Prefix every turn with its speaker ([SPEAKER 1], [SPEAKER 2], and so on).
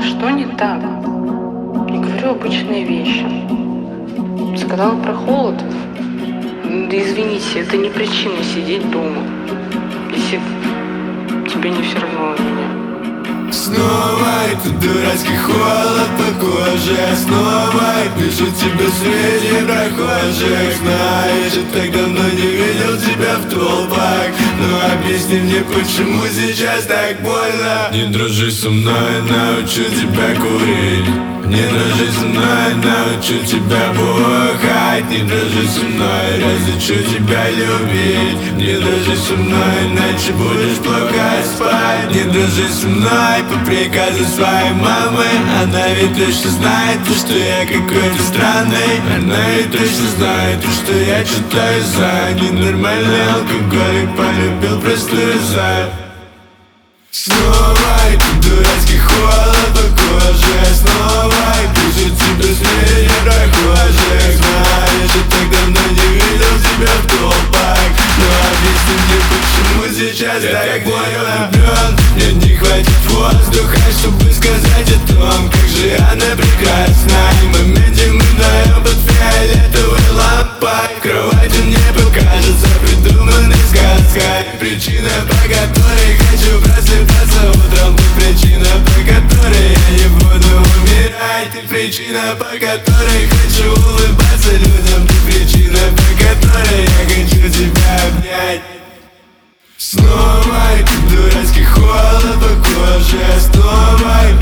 [SPEAKER 1] что не так? Я говорю обычные вещи. Сказала про холод. Да извините, это не причина сидеть дома, если тебе не все равно на меня.
[SPEAKER 2] Снова этот дурацкий холод по коже. Снова пишу тебе среди прохожих. Знаешь, я так давно не видел тебя в толпах. Но объясни мне, почему сейчас так больно. Не дружи со мной, научу тебя курить. Не дружи со мной, научу тебя бухать. Не дружи со мной, разучу тебя любить. Не дружи со мной, иначе будешь плохо спать. Не дружи со мной по приказу своей мамы. Она ведь точно знает, что я какой-то странный. Она ведь точно знает, что я читаю за ненормальный алкоголик, полюбил простую за. Снова этот дурацкий холод по коже. Снова пишу тебе среди прохожих. Знаешь, я так давно не видел тебя в толпах. Но объясни мне, почему сейчас так больно. Мне не хватит воздуха, чтобы сказать о том, как же она прекрасна. И в моменте мы вдвоем под фиолетовой лампой. В кровати мне покажется придуманной сказкой. Причина, по которой хочу просыпаться утром. Ты причина, по которой я не буду умирать. Ты причина, по которой хочу улыбаться людям. Ты причина, по которой я хочу тебя обнять. Снова этот дурацкий холод по коже. Снова